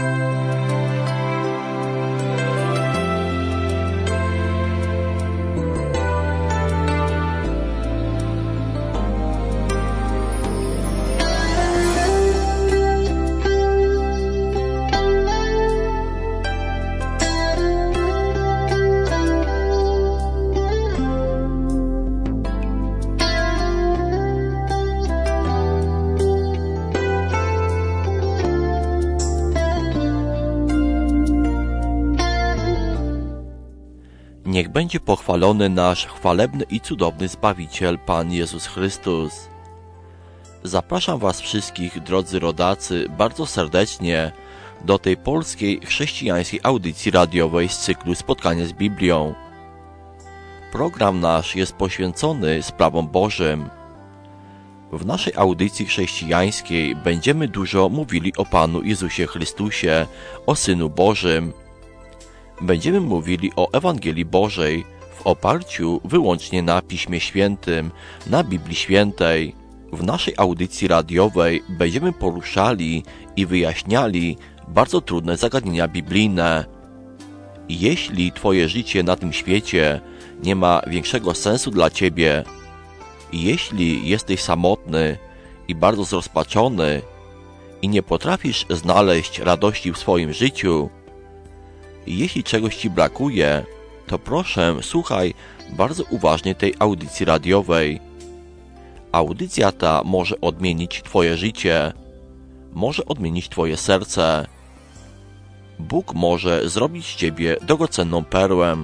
Niech będzie pochwalony nasz chwalebny i cudowny Zbawiciel, Pan Jezus Chrystus. Zapraszam Was wszystkich, drodzy rodacy, bardzo serdecznie do tej polskiej chrześcijańskiej audycji radiowej z cyklu Spotkanie z Biblią. Program nasz jest poświęcony sprawom Bożym. W naszej audycji chrześcijańskiej będziemy dużo mówili o Panu Jezusie Chrystusie, o Synu Bożym. Będziemy mówili o Ewangelii Bożej w oparciu wyłącznie na Piśmie Świętym, na Biblii Świętej. W naszej audycji radiowej będziemy poruszali i wyjaśniali bardzo trudne zagadnienia biblijne. Jeśli Twoje życie na tym świecie nie ma większego sensu dla Ciebie, jeśli jesteś samotny i bardzo zrozpaczony i nie potrafisz znaleźć radości w swoim życiu, jeśli czegoś Ci brakuje, to proszę, słuchaj bardzo uważnie tej audycji radiowej. Audycja ta może odmienić Twoje życie, może odmienić Twoje serce. Bóg może zrobić z Ciebie drogocenną perłę.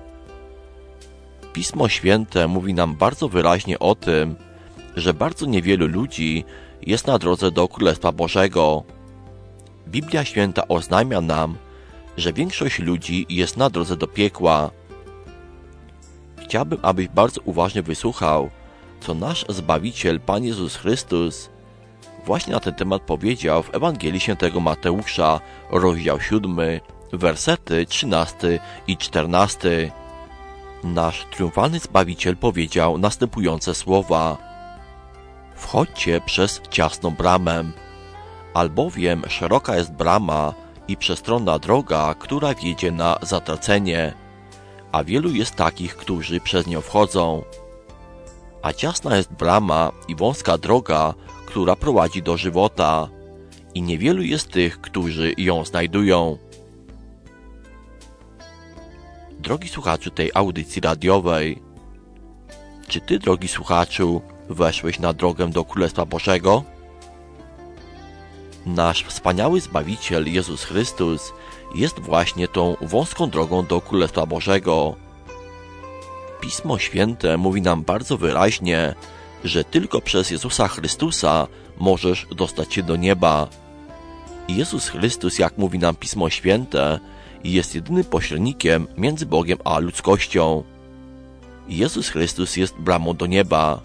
Pismo Święte mówi nam bardzo wyraźnie o tym, że bardzo niewielu ludzi jest na drodze do Królestwa Bożego. Biblia Święta oznajmia nam, że większość ludzi jest na drodze do piekła. Chciałbym, abyś bardzo uważnie wysłuchał, co nasz Zbawiciel, Pan Jezus Chrystus, właśnie na ten temat powiedział w Ewangelii Świętego Mateusza, rozdział 7, wersety 13 i 14. Nasz triumfalny Zbawiciel powiedział następujące słowa: Wchodźcie przez ciasną bramę, albowiem szeroka jest brama i przestronna droga, która wiedzie na zatracenie, a wielu jest takich, którzy przez nią wchodzą. A ciasna jest brama i wąska droga, która prowadzi do żywota, i niewielu jest tych, którzy ją znajdują. Drogi słuchaczu tej audycji radiowej, czy Ty, drogi słuchaczu, weszłeś na drogę do Królestwa Bożego? Nasz wspaniały Zbawiciel Jezus Chrystus jest właśnie tą wąską drogą do Królestwa Bożego. Pismo Święte mówi nam bardzo wyraźnie, że tylko przez Jezusa Chrystusa możesz dostać się do nieba. Jezus Chrystus, jak mówi nam Pismo Święte, jest jedynym pośrednikiem między Bogiem a ludzkością. Jezus Chrystus jest bramą do nieba.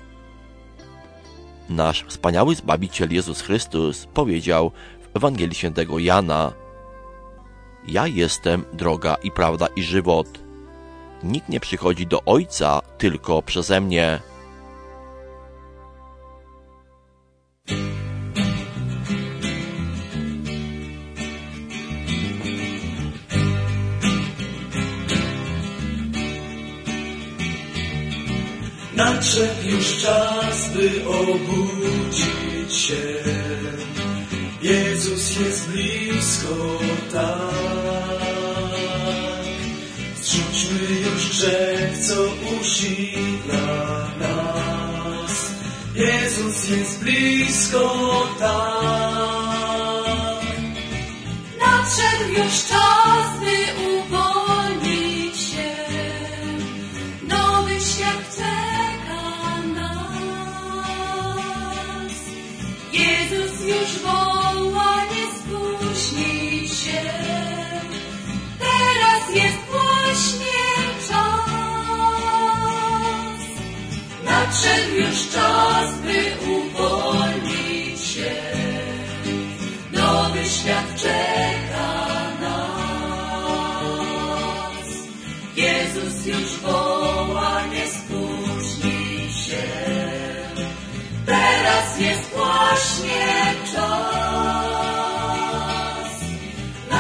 Nasz wspaniały Zbawiciel Jezus Chrystus powiedział w Ewangelii Świętego Jana: Ja jestem droga i prawda i żywot. Nikt nie przychodzi do Ojca tylko przeze mnie. Nadszedł już czas, by obudzić się. Jezus jest blisko, tak. Zrzućmy już grzech, co usidla nas. Jezus jest blisko, tak. Nadszedł już czas, by uwolnić się. Nowy świat czeka nas. Jezus już woła, nie spóźnij się. Teraz jest właśnie czas. Nadszedł już czas, by uwolnić się. Nowy świat czeka nas. Jezus już woła, nie spóźnij się. Teraz jest właśnie czas.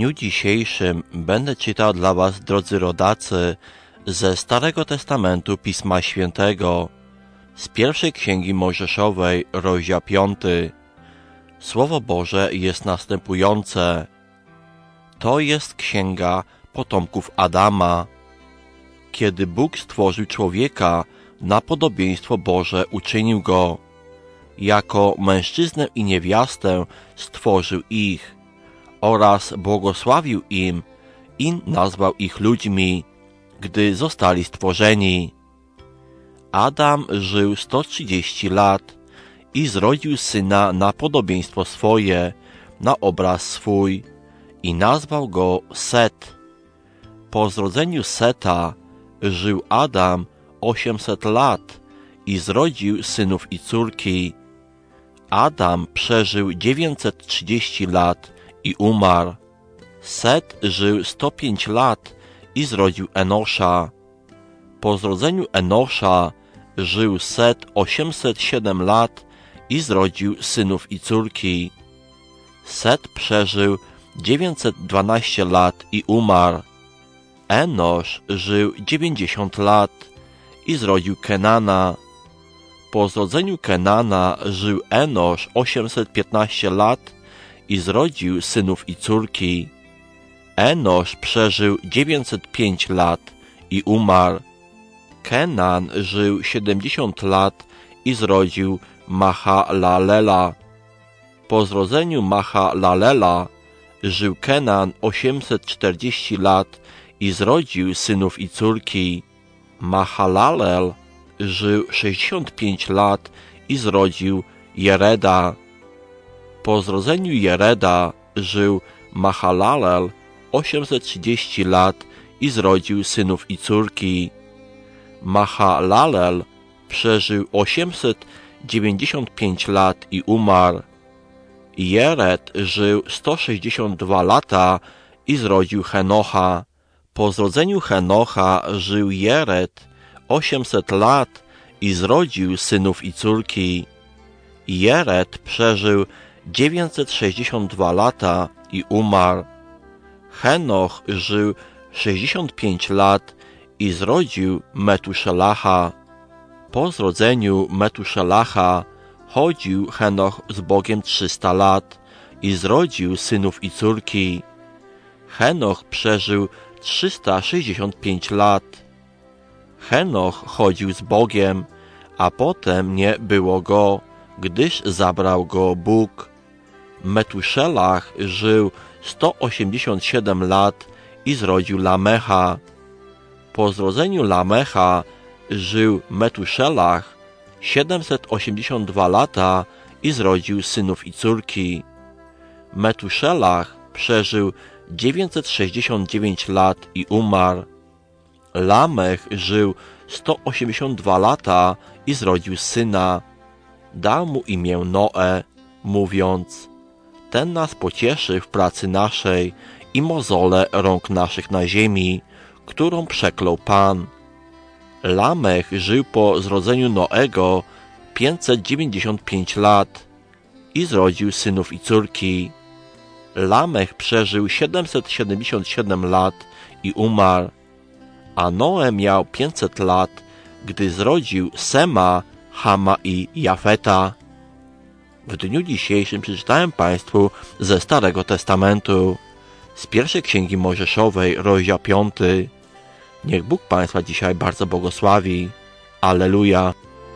dniu dzisiejszym będę czytał dla was, drodzy rodacy, ze Starego Testamentu Pisma Świętego, z pierwszej Księgi Mojżeszowej, rozdział 5. Słowo Boże jest następujące. To jest księga potomków Adama. Kiedy Bóg stworzył człowieka, na podobieństwo Boże uczynił go. Jako mężczyznę i niewiastę stworzył ich oraz błogosławił im i nazwał ich ludźmi, gdy zostali stworzeni. Adam żył 130 lat i zrodził syna na podobieństwo swoje, na obraz swój i nazwał go Set. Po zrodzeniu Seta żył Adam 800 lat i zrodził synów i córki. Adam przeżył 930 lat i umarł. Set żył 105 lat i zrodził Enosza. Po zrodzeniu Enosza żył Set 807 lat i zrodził synów i córki. Set przeżył 912 lat i umarł. Enosz żył 90 lat i zrodził Kenana. Po zrodzeniu Kenana żył Enosz 815 lat i zrodził synów i córki. Enosz przeżył 905 lat i umarł. Kenan żył 70 lat i zrodził Mahalalela. Po zrodzeniu Mahalalela żył Kenan 840 lat i zrodził synów i córki. Mahalalel żył 65 lat i zrodził Jereda. Po zrodzeniu Jereda żył Mahalalel 830 lat i zrodził synów i córki. Mahalalel przeżył 895 lat i umarł. Jered żył 162 lata i zrodził Henocha. Po zrodzeniu Henocha żył Jered 800 lat i zrodził synów i córki. Jered przeżył 962 lata i umarł. Henoch żył 65 lat i zrodził Metuszelacha. Po zrodzeniu Metuszelacha chodził Henoch z Bogiem 300 lat i zrodził synów i córki. Henoch przeżył 365 lat. Henoch chodził z Bogiem, a potem nie było go, gdyż zabrał go Bóg. Metuszelach żył 187 lat i zrodził Lamecha. Po zrodzeniu Lamecha żył Metuszelach 782 lata i zrodził synów i córki. Metuszelach przeżył 969 lat i umarł. Lamech żył 182 lata i zrodził syna. Dał mu imię Noe, mówiąc: ten nas pocieszy w pracy naszej i mozole rąk naszych na ziemi, którą przeklął Pan. Lamech żył po zrodzeniu Noego 595 lat i zrodził synów i córki. Lamech przeżył 777 lat i umarł, a Noe miał 500 lat, gdy zrodził Sema, Hama i Jafeta. W dniu dzisiejszym przeczytałem Państwu ze Starego Testamentu, z pierwszej Księgi Mojżeszowej, rozdział 5. Niech Bóg Państwa dzisiaj bardzo błogosławi. Alleluja.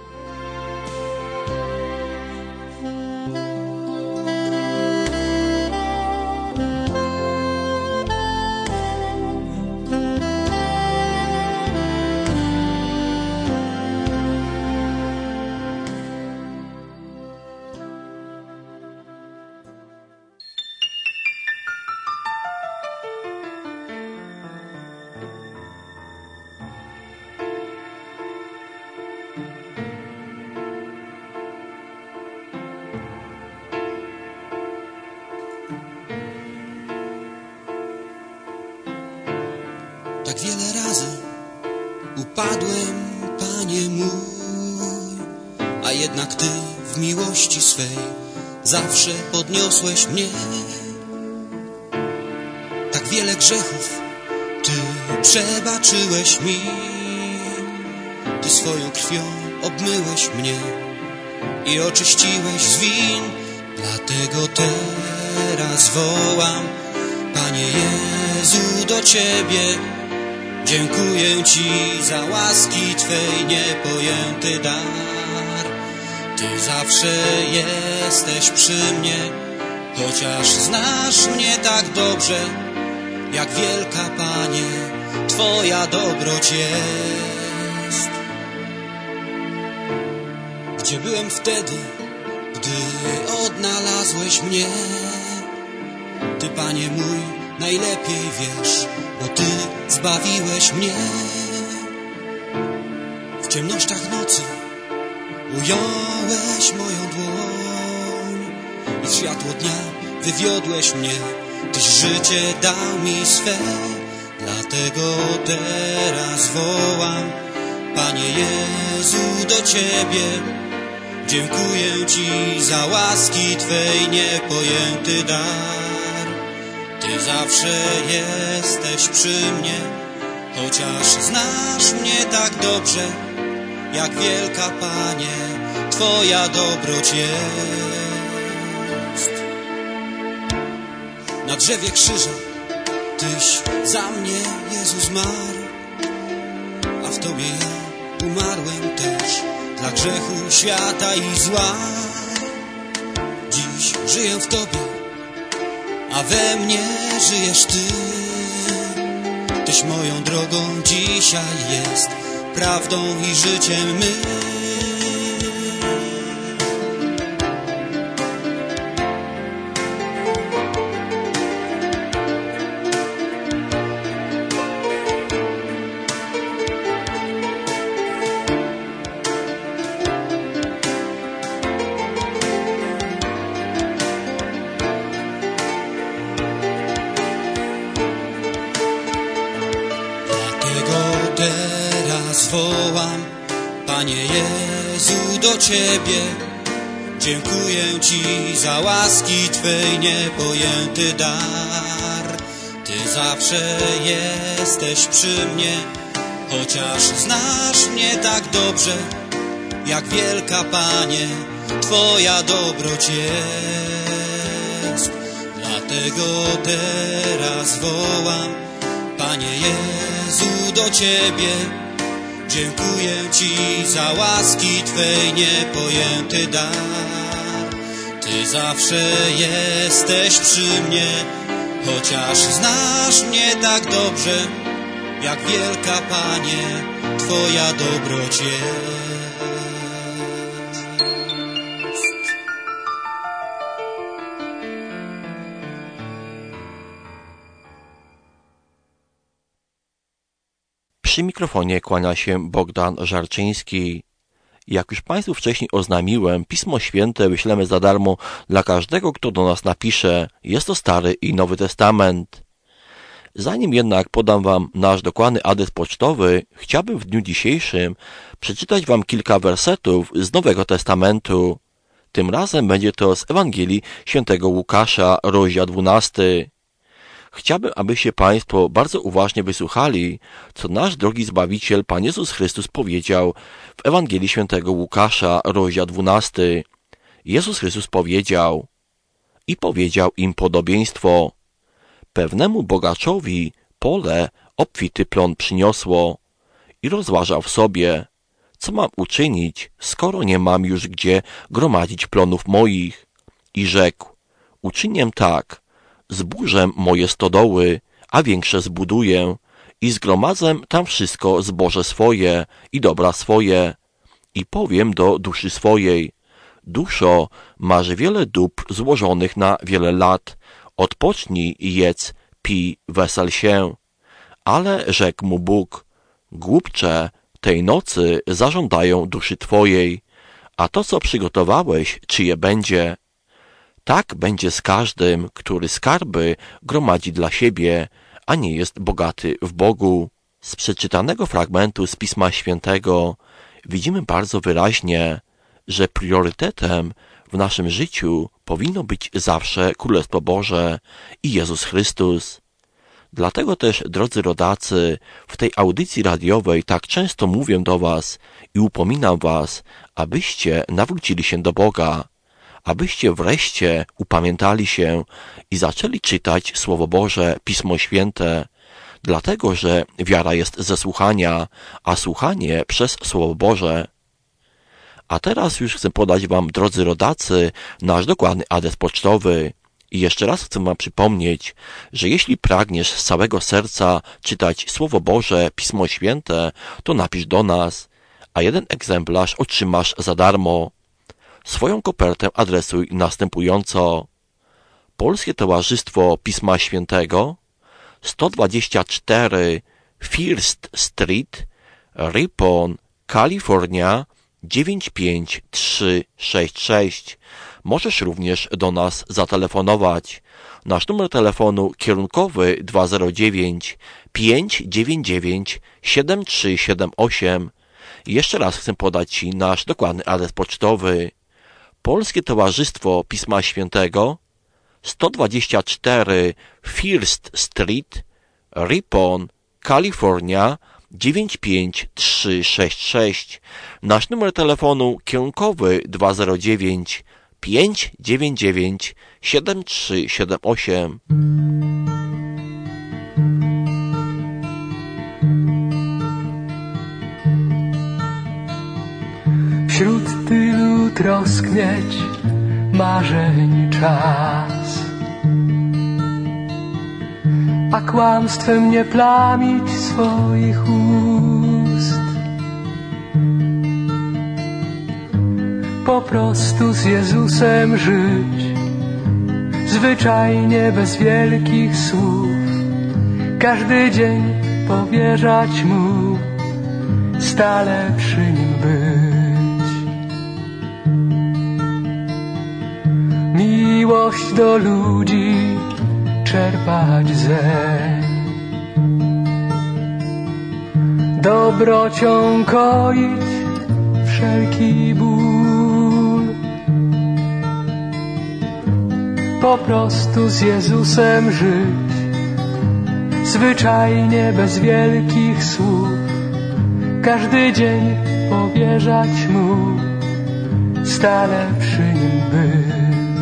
Tak wiele razy upadłem, Panie mój, a jednak Ty w miłości swej zawsze podniosłeś mnie. wiele grzechów Ty przebaczyłeś mi. Ty swoją krwią obmyłeś mnie i oczyściłeś z win. Dlatego teraz wołam, Panie Jezu, do Ciebie. Dziękuję Ci za łaski Twej niepojęty dar. Ty zawsze jesteś przy mnie, chociaż znasz mnie tak dobrze. Jak wielka, Panie, Twoja dobroć jest. Gdzie byłem wtedy, gdy odnalazłeś mnie? Ty, Panie mój, najlepiej wiesz, bo Ty zbawiłeś mnie. W ciemnościach nocy ująłeś moją dłoń i w światło dnia wywiodłeś mnie. Tyś życie dał mi swe, dlatego teraz wołam, Panie Jezu, do Ciebie. Dziękuję Ci za łaski Twej niepojęty dar. Ty zawsze jesteś przy mnie, chociaż znasz mnie tak dobrze. Jak wielka, Panie, Twoja dobroć jest. Na drzewie krzyża Tyś za mnie, Jezu, zmarł, a w Tobie ja umarłem też dla grzechu, świata i zła. Dziś żyję w Tobie, a we mnie żyjesz Ty. Tyś moją drogą dzisiaj jest, prawdą i życiem my. Wołam, Panie Jezu, do Ciebie. Dziękuję Ci za łaski Twej niepojęty dar. Ty zawsze jesteś przy mnie, chociaż znasz mnie tak dobrze. Jak wielka, Panie, Twoja dobroć jest. Dlatego teraz wołam, Panie Jezu, do Ciebie. Dziękuję Ci za łaski Twej niepojęty dar. Ty zawsze jesteś przy mnie, chociaż znasz mnie tak dobrze. Jak wielka, Panie, Twoja dobroć jest. Przy mikrofonie kłania się Bogdan Żarczyński. Jak już Państwu wcześniej oznamiłem, Pismo Święte wyślemy za darmo dla każdego, kto do nas napisze. Jest to Stary i Nowy Testament. Zanim jednak podam Wam nasz dokładny adres pocztowy, chciałbym w dniu dzisiejszym przeczytać Wam kilka wersetów z Nowego Testamentu. Tym razem będzie to z Ewangelii Świętego Łukasza, rozdział 12. Chciałbym, abyście Państwo bardzo uważnie wysłuchali, co nasz drogi Zbawiciel Pan Jezus Chrystus powiedział w Ewangelii Świętego Łukasza, rozdział 12. Jezus Chrystus powiedział: i powiedział im podobieństwo. Pewnemu bogaczowi pole obfity plon przyniosło i rozważał w sobie, co mam uczynić, skoro nie mam już gdzie gromadzić plonów moich. I rzekł: uczynię tak, zburzę moje stodoły, a większe zbuduję i zgromadzę tam wszystko zboże swoje i dobra swoje. I powiem do duszy swojej: duszo, masz wiele dóbr złożonych na wiele lat, odpocznij, jedz, pij, wesel się. Ale rzekł mu Bóg: głupcze, tej nocy zażądają duszy twojej, a to, co przygotowałeś, czyje będzie? Tak będzie z każdym, który skarby gromadzi dla siebie, a nie jest bogaty w Bogu. Z przeczytanego fragmentu z Pisma Świętego widzimy bardzo wyraźnie, że priorytetem w naszym życiu powinno być zawsze Królestwo Boże i Jezus Chrystus. Dlatego też, drodzy rodacy, w tej audycji radiowej tak często mówię do was i upominam was, abyście nawrócili się do Boga, abyście wreszcie upamiętali się i zaczęli czytać Słowo Boże, Pismo Święte, dlatego że wiara jest ze słuchania, a słuchanie przez Słowo Boże. A teraz już chcę podać wam, drodzy rodacy, nasz dokładny adres pocztowy. I jeszcze raz chcę wam przypomnieć, że jeśli pragniesz z całego serca czytać Słowo Boże, Pismo Święte, to napisz do nas, a jeden egzemplarz otrzymasz za darmo. Swoją kopertę adresuj następująco: Polskie Towarzystwo Pisma Świętego, 124 First Street, Ripon, Kalifornia 95366. Możesz również do nas zatelefonować. Nasz numer telefonu kierunkowy 209 599 7378. Jeszcze raz chcę podać Ci nasz dokładny adres pocztowy. Polskie Towarzystwo Pisma Świętego, 124 First Street, Ripon, Kalifornia 95366. Nasz numer telefonu kierunkowy 209 599 7378. Wśród tylu trosk mieć marzeń czas, a kłamstwem nie plamić swoich ust. Po prostu z Jezusem żyć, zwyczajnie bez wielkich słów, każdy dzień powierzać Mu, stale przy Nim być. Miłość do ludzi czerpać zeń, dobrocią koić wszelki ból. Po prostu z Jezusem żyć, zwyczajnie bez wielkich słów, każdy dzień powierzać Mu, stale przy Nim być.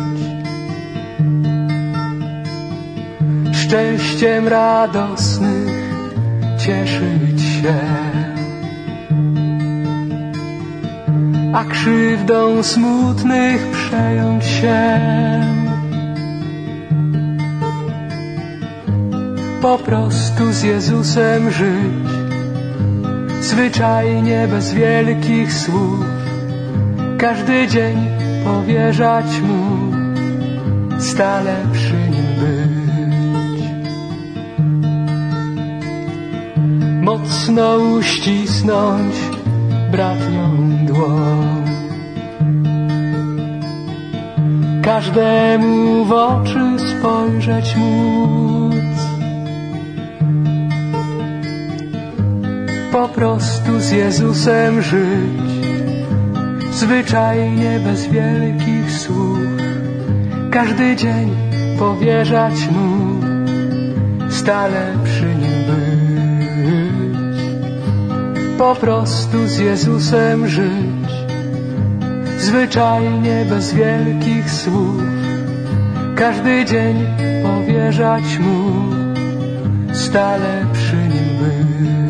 Szczęściem radosnych cieszyć się, a krzywdą smutnych przejąć się. Po prostu z Jezusem żyć, zwyczajnie bez wielkich słów, każdy dzień powierzać Mu, stale przy Nim być. Mocno uścisnąć bratnią dłoń, każdemu w oczy spojrzeć móc. Po prostu z Jezusem żyć, zwyczajnie bez wielkich słów, każdy dzień powierzać Mu, stale przy Nim być. Po prostu z Jezusem żyć, zwyczajnie bez wielkich słów, każdy dzień powierzać Mu, stale przy Nim być.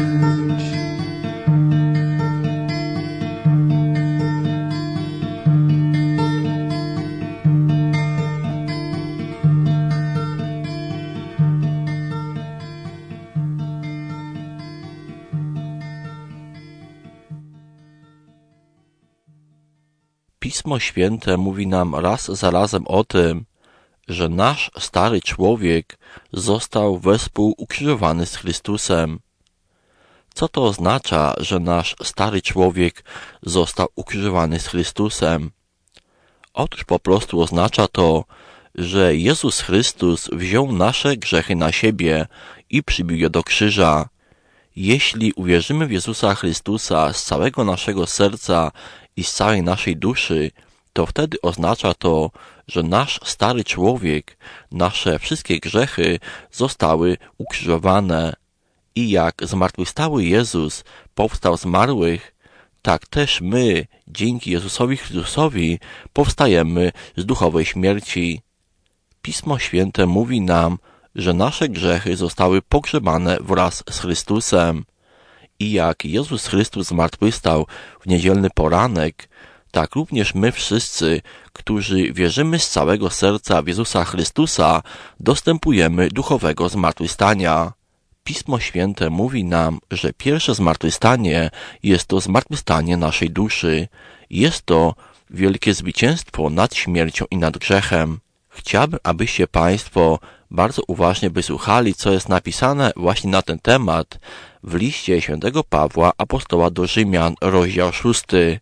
Pismo Święte mówi nam raz za razem o tym, że nasz stary człowiek został wespół ukrzyżowany z Chrystusem. Co to oznacza, że nasz stary człowiek został ukrzyżowany z Chrystusem? Otóż po prostu oznacza to, że Jezus Chrystus wziął nasze grzechy na siebie i przybił je do krzyża. Jeśli uwierzymy w Jezusa Chrystusa z całego naszego serca i z całej naszej duszy, to wtedy oznacza to, że nasz stary człowiek, nasze wszystkie grzechy zostały ukrzyżowane i jak zmartwychwstały Jezus powstał z zmarłych, tak też my, dzięki Jezusowi Chrystusowi, powstajemy z duchowej śmierci. Pismo Święte mówi nam, że nasze grzechy zostały pogrzebane wraz z Chrystusem. I jak Jezus Chrystus zmartwychwstał w niedzielny poranek, tak również my wszyscy, którzy wierzymy z całego serca w Jezusa Chrystusa, dostępujemy duchowego zmartwychwstania. Pismo Święte mówi nam, że pierwsze zmartwychwstanie jest to zmartwychwstanie naszej duszy. Jest to wielkie zwycięstwo nad śmiercią i nad grzechem. Chciałbym, abyście Państwo bardzo uważnie wysłuchali, co jest napisane właśnie na ten temat w liście świętego Pawła, apostoła do Rzymian, rozdział 6.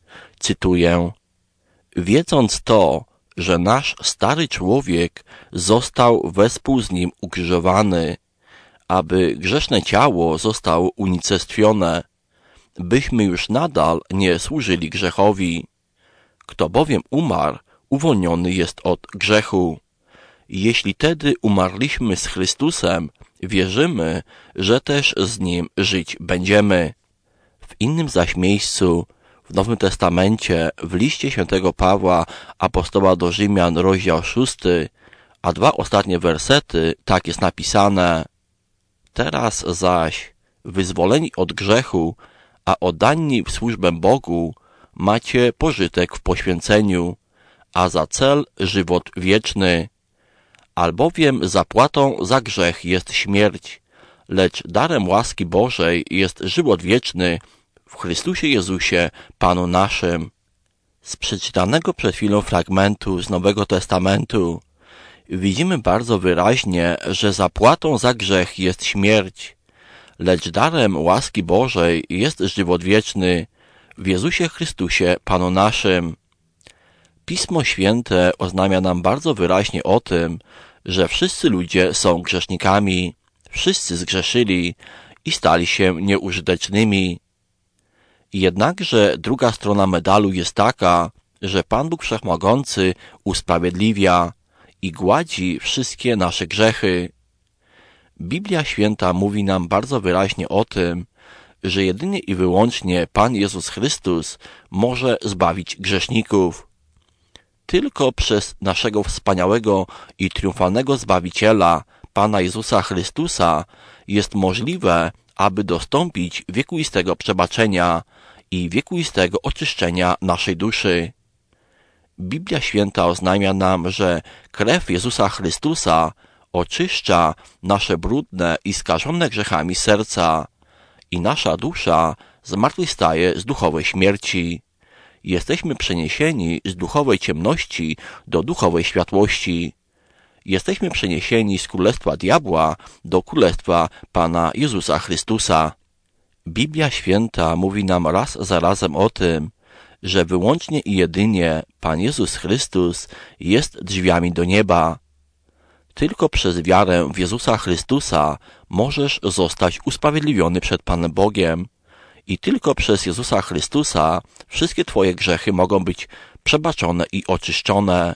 Cytuję: wiedząc to, że nasz stary człowiek został wespół z nim ukrzyżowany, aby grzeszne ciało zostało unicestwione, byśmy już nadal nie służyli grzechowi. Kto bowiem umarł, uwolniony jest od grzechu. Jeśli tedy umarliśmy z Chrystusem, wierzymy, że też z Nim żyć będziemy. W innym zaś miejscu, w Nowym Testamencie, w liście świętego Pawła, apostoła do Rzymian, rozdział 6, a 2 ostatnie wersety, tak jest napisane: teraz zaś, wyzwoleni od grzechu, a oddani w służbę Bogu, macie pożytek w poświęceniu, a za cel żywot wieczny. Albowiem zapłatą za grzech jest śmierć, lecz darem łaski Bożej jest żywot wieczny w Chrystusie Jezusie, Panu naszym. Z przeczytanego przed chwilą fragmentu z Nowego Testamentu widzimy bardzo wyraźnie, że zapłatą za grzech jest śmierć, lecz darem łaski Bożej jest żywot wieczny w Jezusie Chrystusie, Panu naszym. Pismo Święte oznamia nam bardzo wyraźnie o tym, że wszyscy ludzie są grzesznikami, wszyscy zgrzeszyli i stali się nieużytecznymi. Jednakże druga strona medalu jest taka, że Pan Bóg Wszechmogący usprawiedliwia i gładzi wszystkie nasze grzechy. Biblia Święta mówi nam bardzo wyraźnie o tym, że jedynie i wyłącznie Pan Jezus Chrystus może zbawić grzeszników. Tylko przez naszego wspaniałego i triumfalnego Zbawiciela, Pana Jezusa Chrystusa, jest możliwe, aby dostąpić wiekuistego przebaczenia i wiekuistego oczyszczenia naszej duszy. Biblia Święta oznajmia nam, że krew Jezusa Chrystusa oczyszcza nasze brudne i skażone grzechami serca i nasza dusza zmartwychwstaje z duchowej śmierci. Jesteśmy przeniesieni z duchowej ciemności do duchowej światłości. Jesteśmy przeniesieni z królestwa diabła do królestwa Pana Jezusa Chrystusa. Biblia Święta mówi nam raz za razem o tym, że wyłącznie i jedynie Pan Jezus Chrystus jest drzwiami do nieba. Tylko przez wiarę w Jezusa Chrystusa możesz zostać usprawiedliwiony przed Panem Bogiem. I tylko przez Jezusa Chrystusa wszystkie Twoje grzechy mogą być przebaczone i oczyszczone.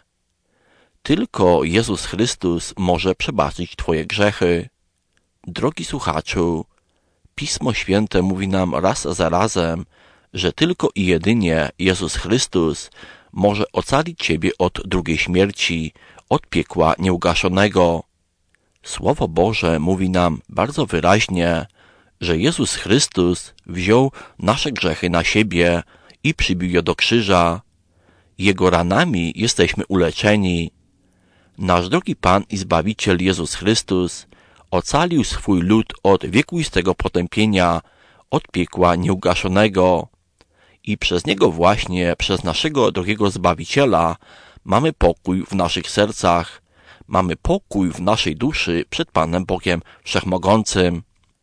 Tylko Jezus Chrystus może przebaczyć Twoje grzechy. Drogi słuchaczu, Pismo Święte mówi nam raz za razem, że tylko i jedynie Jezus Chrystus może ocalić Ciebie od drugiej śmierci, od piekła nieugaszonego. Słowo Boże mówi nam bardzo wyraźnie, że Jezus Chrystus wziął nasze grzechy na siebie i przybił je do krzyża. Jego ranami jesteśmy uleczeni. Nasz drogi Pan i Zbawiciel Jezus Chrystus ocalił swój lud od wiekuistego potępienia, od piekła nieugaszonego. I przez Niego właśnie, przez naszego drogiego Zbawiciela, mamy pokój w naszych sercach, mamy pokój w naszej duszy przed Panem Bogiem Wszechmogącym.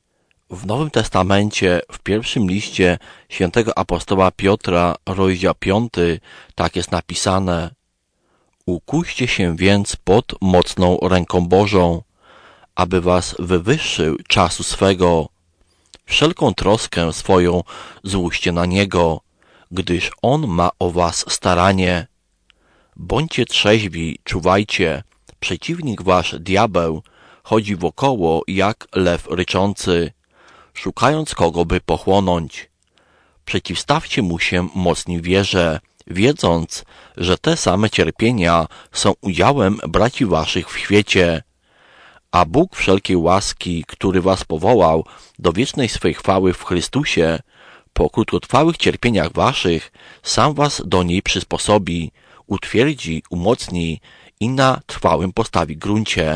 W Nowym Testamencie, w pierwszym liście świętego apostoła Piotra, rozdział 5, tak jest napisane: ukuście się więc pod mocną ręką Bożą, aby was wywyższył czasu swego. Wszelką troskę swoją złóżcie na Niego, gdyż On ma o was staranie. Bądźcie trzeźwi, czuwajcie. Przeciwnik wasz, diabeł, chodzi wokoło jak lew ryczący, szukając kogo by pochłonąć. Przeciwstawcie mu się mocni w wierze, wiedząc, że te same cierpienia są udziałem braci waszych w świecie. A Bóg wszelkiej łaski, który was powołał do wiecznej swej chwały w Chrystusie, po krótkotrwałych cierpieniach waszych, sam was do niej przysposobi, utwierdzi, umocni i na trwałym postawi gruncie.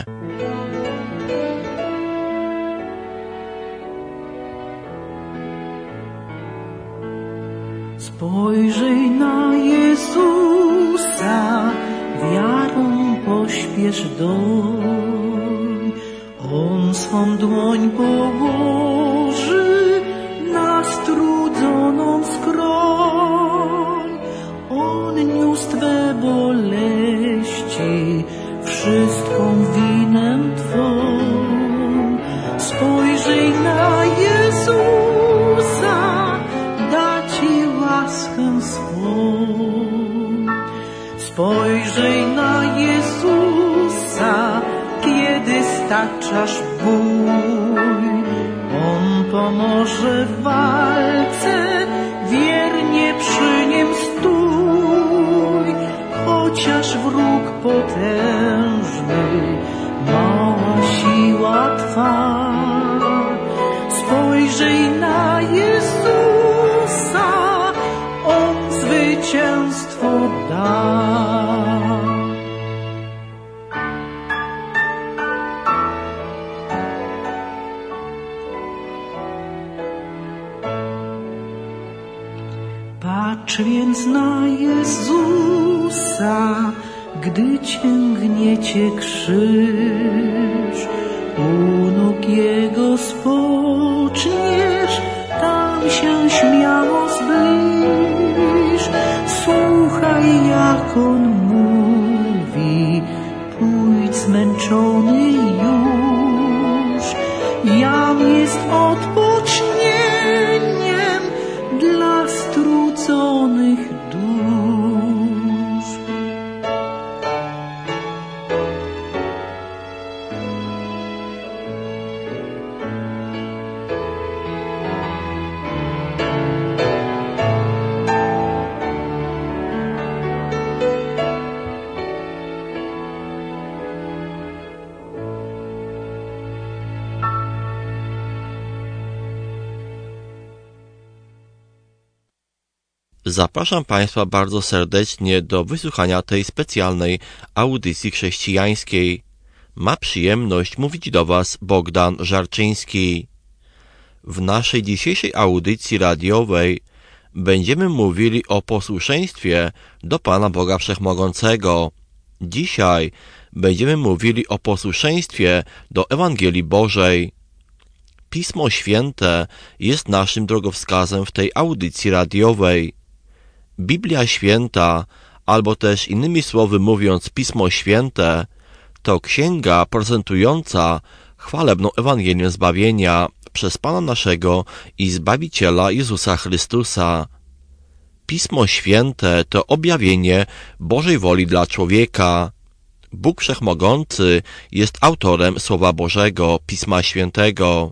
Spojrzyj na Jezusa, wiarą pośpiesz doń. On swą dłoń położy na strudzoną skroń. On niósł Twe boleści, wszystką winę Twą. Spojrzyj na Jezusa, da Ci łaskę swą. Spojrzyj na Jezusa, kiedy staczasz bój. On pomoże w walce, wiernie przy Nim stój. Chociaż wróg potężny, mała siła Twa. Spojrzyj na Jezusa, On zwycięstwo da. Patrz więc na Jezusa, gdy Cię gniecie krzyż. U nóg Jego spoczniesz, tam się śmiało zbliż. Słuchaj, jak On mówi, pójdź zmęczony już. Jam jest odpocznieniem dla strudzonych dusz. Zapraszam Państwa bardzo serdecznie do wysłuchania tej specjalnej audycji chrześcijańskiej. Ma przyjemność mówić do Was Bogdan Żarczyński. W naszej dzisiejszej audycji radiowej będziemy mówili o posłuszeństwie do Pana Boga Wszechmogącego. Dzisiaj będziemy mówili o posłuszeństwie do Ewangelii Bożej. Pismo Święte jest naszym drogowskazem w tej audycji radiowej. Biblia Święta, albo też innymi słowy mówiąc Pismo Święte, to księga prezentująca chwalebną Ewangelię zbawienia przez Pana naszego i Zbawiciela Jezusa Chrystusa. Pismo Święte to objawienie Bożej woli dla człowieka. Bóg Wszechmogący jest autorem Słowa Bożego, Pisma Świętego.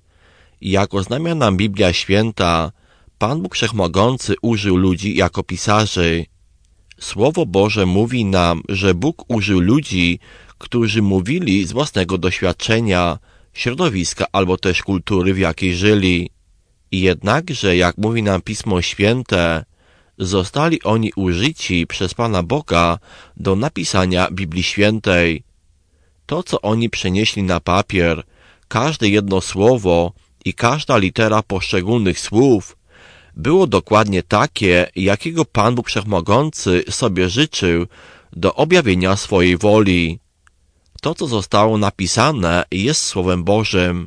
Jak oznajmia nam Biblia Święta, Pan Bóg Wszechmogący użył ludzi jako pisarzy. Słowo Boże mówi nam, że Bóg użył ludzi, którzy mówili z własnego doświadczenia, środowiska albo też kultury, w jakiej żyli. Jednakże, jak mówi nam Pismo Święte, zostali oni użyci przez Pana Boga do napisania Biblii Świętej. To, co oni przenieśli na papier, każde jedno słowo i każda litera poszczególnych słów było dokładnie takie, jakiego Pan Bóg Wszechmogący sobie życzył do objawienia swojej woli. To, co zostało napisane, jest Słowem Bożym.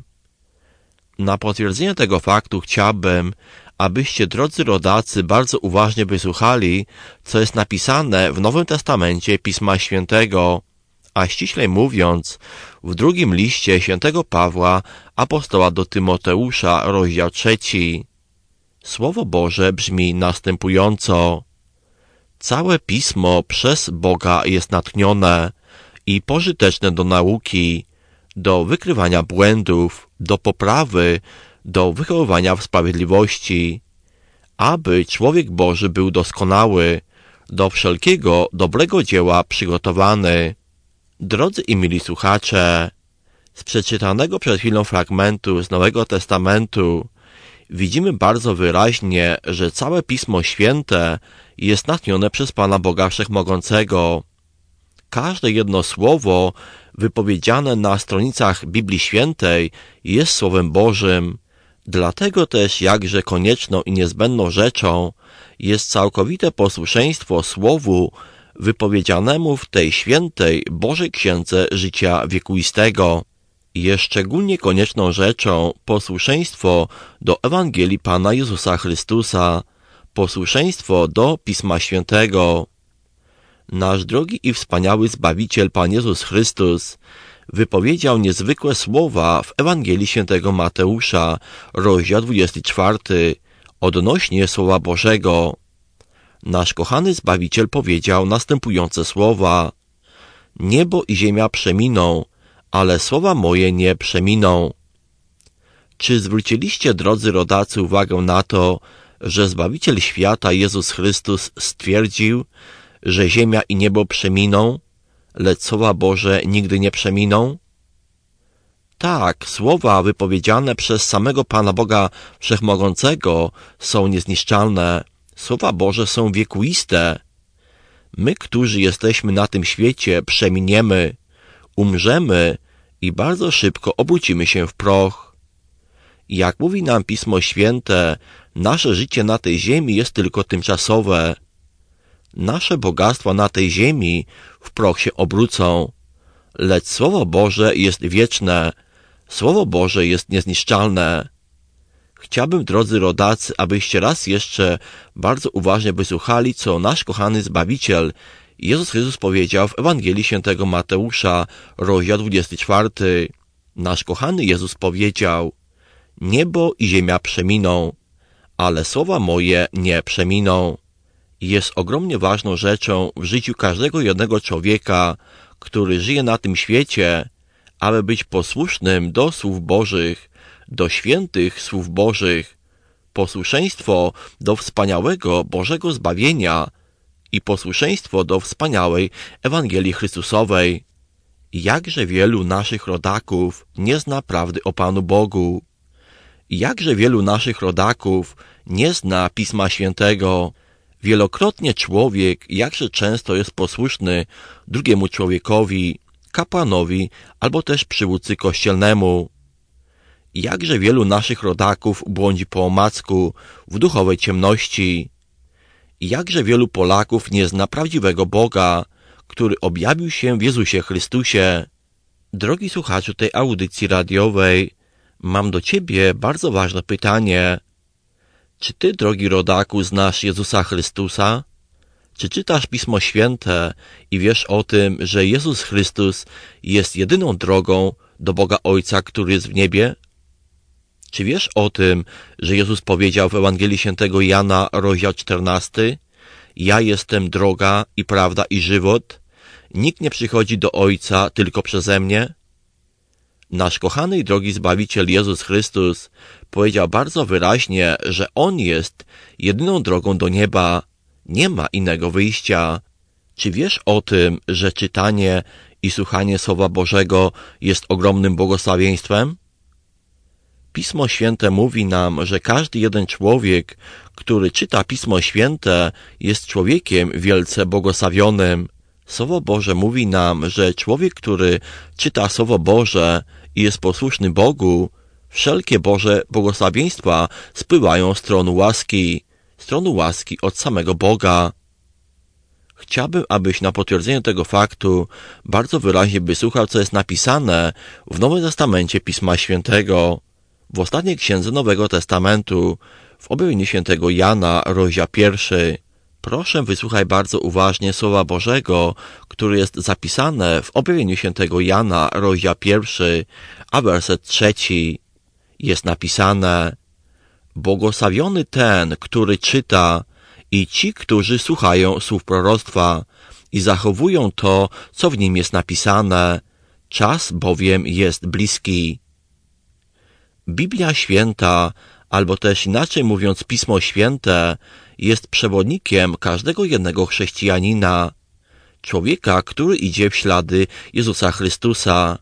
Na potwierdzenie tego faktu chciałbym, abyście, drodzy rodacy, bardzo uważnie wysłuchali, co jest napisane w Nowym Testamencie Pisma Świętego, a ściślej mówiąc, w drugim liście świętego Pawła, apostoła do Tymoteusza, rozdział 3. Słowo Boże brzmi następująco. Całe Pismo przez Boga jest natchnione i pożyteczne do nauki, do wykrywania błędów, do poprawy, do wychowywania w sprawiedliwości, aby człowiek Boży był doskonały, do wszelkiego dobrego dzieła przygotowany. Drodzy i mili słuchacze, z przeczytanego przed chwilą fragmentu z Nowego Testamentu widzimy bardzo wyraźnie, że całe Pismo Święte jest natchnione przez Pana Boga Wszechmogącego. Każde jedno słowo wypowiedziane na stronicach Biblii Świętej jest Słowem Bożym. Dlatego też jakże konieczną i niezbędną rzeczą jest całkowite posłuszeństwo Słowu wypowiedzianemu w tej świętej Bożej Księdze życia wiekuistego. Jest szczególnie konieczną rzeczą posłuszeństwo do Ewangelii Pana Jezusa Chrystusa, posłuszeństwo do Pisma Świętego. Nasz drogi i wspaniały Zbawiciel Pan Jezus Chrystus wypowiedział niezwykłe słowa w Ewangelii Świętego Mateusza, rozdział 24, odnośnie Słowa Bożego. Nasz kochany Zbawiciel powiedział następujące słowa: Niebo i ziemia przeminą, ale słowa moje nie przeminą. Czy zwróciliście, drodzy rodacy, uwagę na to, że Zbawiciel świata Jezus Chrystus stwierdził, że ziemia i niebo przeminą, lecz słowa Boże nigdy nie przeminą? Tak, słowa wypowiedziane przez samego Pana Boga Wszechmogącego są niezniszczalne. Słowa Boże są wiekuiste. My, którzy jesteśmy na tym świecie, przeminiemy, umrzemy i bardzo szybko obrócimy się w proch. Jak mówi nam Pismo Święte, nasze życie na tej ziemi jest tylko tymczasowe. Nasze bogactwa na tej ziemi w proch się obrócą, lecz Słowo Boże jest wieczne, Słowo Boże jest niezniszczalne. Chciałbym, drodzy rodacy, abyście raz jeszcze bardzo uważnie wysłuchali, co nasz kochany Zbawiciel Jezus Chrystus powiedział w Ewangelii Świętego Mateusza, rozdział 24. Nasz kochany Jezus powiedział: Niebo i ziemia przeminą, ale słowa moje nie przeminą. Jest ogromnie ważną rzeczą w życiu każdego jednego człowieka, który żyje na tym świecie, aby być posłusznym do słów Bożych, do świętych słów Bożych, posłuszeństwo do wspaniałego Bożego zbawienia i posłuszeństwo do wspaniałej Ewangelii Chrystusowej. Jakże wielu naszych rodaków nie zna prawdy o Panu Bogu. Jakże wielu naszych rodaków nie zna Pisma Świętego. Wielokrotnie człowiek jakże często jest posłuszny drugiemu człowiekowi, kapłanowi albo też przywódcy kościelnemu. Jakże wielu naszych rodaków błądzi po omacku w duchowej ciemności. Jakże wielu Polaków nie zna prawdziwego Boga, który objawił się w Jezusie Chrystusie. Drogi słuchaczu tej audycji radiowej, mam do Ciebie bardzo ważne pytanie. Czy Ty, drogi rodaku, znasz Jezusa Chrystusa? Czy czytasz Pismo Święte i wiesz o tym, że Jezus Chrystus jest jedyną drogą do Boga Ojca, który jest w niebie? Czy wiesz o tym, że Jezus powiedział w Ewangelii Świętego Jana, rozdział 14: Ja jestem droga i prawda i żywot. Nikt nie przychodzi do Ojca tylko przeze mnie? Nasz kochany i drogi Zbawiciel Jezus Chrystus powiedział bardzo wyraźnie, że On jest jedyną drogą do nieba. Nie ma innego wyjścia. Czy wiesz o tym, że czytanie i słuchanie Słowa Bożego jest ogromnym błogosławieństwem? Pismo Święte mówi nam, że każdy jeden człowiek, który czyta Pismo Święte, jest człowiekiem wielce błogosławionym. Słowo Boże mówi nam, że człowiek, który czyta Słowo Boże i jest posłuszny Bogu, wszelkie Boże błogosławieństwa spływają z tronu łaski od samego Boga. Chciałbym, abyś na potwierdzenie tego faktu bardzo wyraźnie wysłuchał, co jest napisane w Nowym Testamencie Pisma Świętego. W ostatniej księdze Nowego Testamentu, w objawieniu Świętego Jana, rozdział 1. Proszę, wysłuchaj bardzo uważnie Słowa Bożego, które jest zapisane w objawieniu Świętego Jana, rozdział 1, a werset 3. Jest napisane: Błogosławiony ten, który czyta i ci, którzy słuchają słów proroctwa i zachowują to, co w nim jest napisane. Czas bowiem jest bliski. Biblia Święta, albo też inaczej mówiąc Pismo Święte, jest przewodnikiem każdego jednego chrześcijanina, człowieka, który idzie w ślady Jezusa Chrystusa.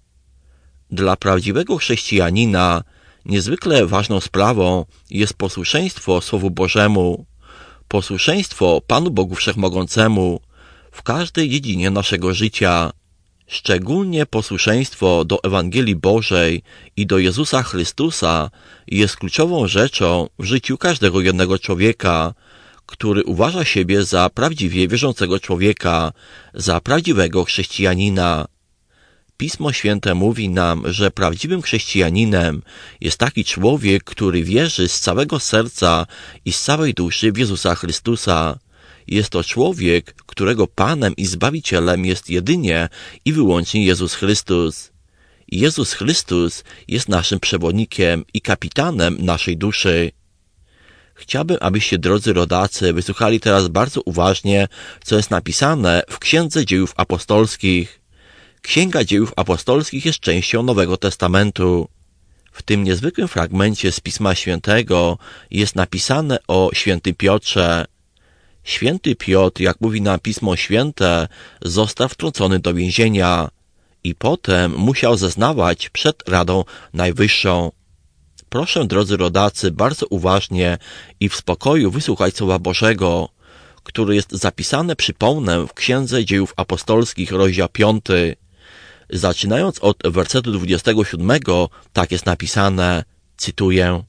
Dla prawdziwego chrześcijanina niezwykle ważną sprawą jest posłuszeństwo Słowu Bożemu, posłuszeństwo Panu Bogu Wszechmogącemu w każdej dziedzinie naszego życia. Szczególnie posłuszeństwo do Ewangelii Bożej i do Jezusa Chrystusa jest kluczową rzeczą w życiu każdego jednego człowieka, który uważa siebie za prawdziwie wierzącego człowieka, za prawdziwego chrześcijanina. Pismo Święte mówi nam, że prawdziwym chrześcijaninem jest taki człowiek, który wierzy z całego serca i z całej duszy w Jezusa Chrystusa. Jest to człowiek, którego Panem i Zbawicielem jest jedynie i wyłącznie Jezus Chrystus. Jezus Chrystus jest naszym przewodnikiem i kapitanem naszej duszy. Chciałbym, abyście, drodzy rodacy, wysłuchali teraz bardzo uważnie, co jest napisane w Księdze Dziejów Apostolskich. Księga Dziejów Apostolskich jest częścią Nowego Testamentu. W tym niezwykłym fragmencie z Pisma Świętego jest napisane o świętym Piotrze. Święty Piotr, jak mówi nam Pismo Święte, został wtrącony do więzienia i potem musiał zeznawać przed Radą Najwyższą. Proszę, drodzy rodacy, bardzo uważnie i w spokoju wysłuchać Słowa Bożego, które jest zapisane, przypomnę, w Księdze Dziejów Apostolskich, rozdział 5. Zaczynając od wersetu 27, tak jest napisane, cytuję: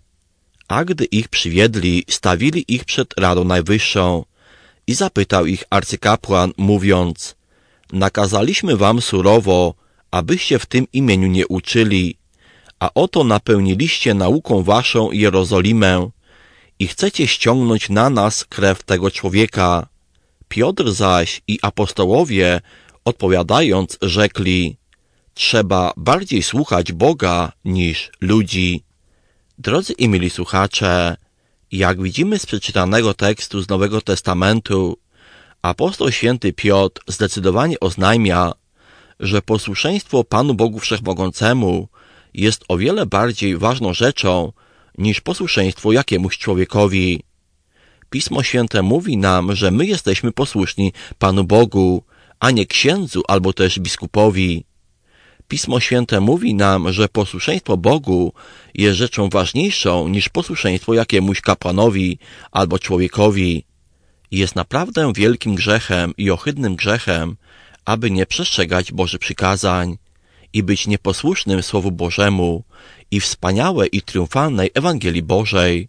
A gdy ich przywiedli, stawili ich przed Radą Najwyższą i zapytał ich arcykapłan, mówiąc: Nakazaliśmy wam surowo, abyście w tym imieniu nie uczyli, a oto napełniliście nauką waszą Jerozolimę i chcecie ściągnąć na nas krew tego człowieka. Piotr zaś i apostołowie, odpowiadając, rzekli: Trzeba bardziej słuchać Boga niż ludzi. Drodzy i mili słuchacze, jak widzimy z przeczytanego tekstu z Nowego Testamentu, apostoł święty Piotr zdecydowanie oznajmia, że posłuszeństwo Panu Bogu Wszechmogącemu jest o wiele bardziej ważną rzeczą niż posłuszeństwo jakiemuś człowiekowi. Pismo Święte mówi nam, że my jesteśmy posłuszni Panu Bogu, a nie księdzu albo też biskupowi. Pismo Święte mówi nam, że posłuszeństwo Bogu jest rzeczą ważniejszą niż posłuszeństwo jakiemuś kapłanowi albo człowiekowi. Jest naprawdę wielkim grzechem i ohydnym grzechem, aby nie przestrzegać Bożych przykazań i być nieposłusznym Słowu Bożemu i wspaniałej i triumfalnej Ewangelii Bożej.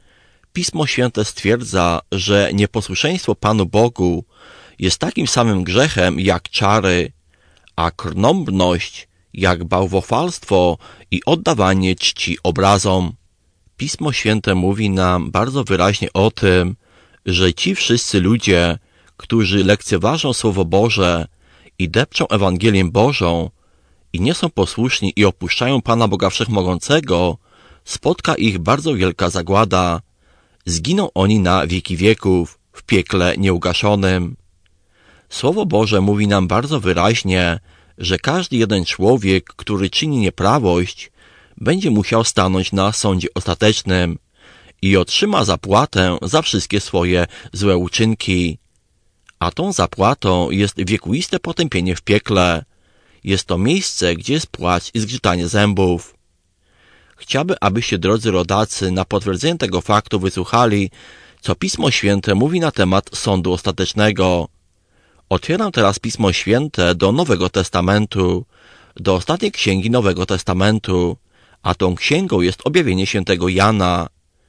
Pismo Święte stwierdza, że nieposłuszeństwo Panu Bogu jest takim samym grzechem jak czary, a krnąbrność jak bałwochwalstwo i oddawanie czci obrazom. Pismo Święte mówi nam bardzo wyraźnie o tym, że ci wszyscy ludzie, którzy lekceważą Słowo Boże i depczą Ewangelię Bożą i nie są posłuszni i opuszczają Pana Boga Wszechmogącego, spotka ich bardzo wielka zagłada. Zginą oni na wieki wieków w piekle nieugaszonym. Słowo Boże mówi nam bardzo wyraźnie, że każdy jeden człowiek, który czyni nieprawość, będzie musiał stanąć na sądzie ostatecznym i otrzyma zapłatę za wszystkie swoje złe uczynki. A tą zapłatą jest wiekuiste potępienie w piekle. Jest to miejsce, gdzie jest płacz i zgrzytanie zębów. Chciałbym, abyście, drodzy rodacy, na potwierdzenie tego faktu wysłuchali, co Pismo Święte mówi na temat sądu ostatecznego. Otwieram teraz Pismo Święte do Nowego Testamentu, do ostatniej księgi Nowego Testamentu, a tą księgą jest Objawienie świętego Jana.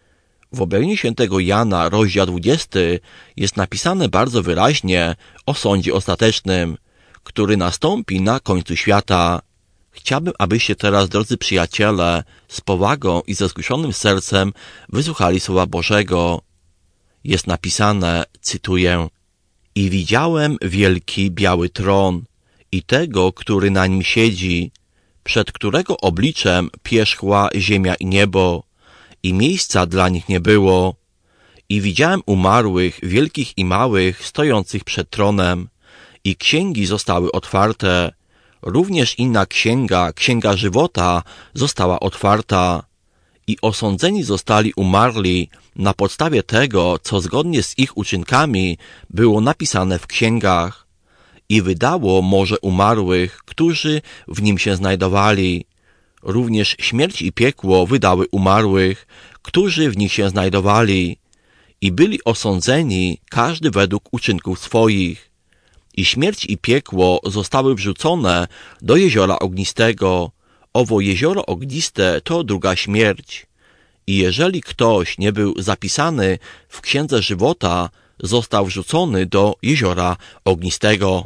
W Objawieniu świętego Jana, rozdział 20, jest napisane bardzo wyraźnie o sądzie ostatecznym, który nastąpi na końcu świata. Chciałbym, abyście teraz, drodzy przyjaciele, z powagą i ze zgłuszonym sercem wysłuchali Słowa Bożego. Jest napisane, cytuję: I widziałem wielki biały tron i tego, który na nim siedzi, przed którego obliczem pierzchła ziemia i niebo, i miejsca dla nich nie było. I widziałem umarłych, wielkich i małych, stojących przed tronem, i księgi zostały otwarte. Również inna księga, księga żywota, została otwarta. I osądzeni zostali umarli na podstawie tego, co zgodnie z ich uczynkami było napisane w księgach. I wydało morze umarłych, którzy w nim się znajdowali. Również śmierć i piekło wydały umarłych, którzy w nich się znajdowali. I byli osądzeni, każdy według uczynków swoich. I śmierć i piekło zostały wrzucone do jeziora ognistego. Owo jezioro ogniste to druga śmierć. I jeżeli ktoś nie był zapisany w księdze żywota, został wrzucony do jeziora ognistego.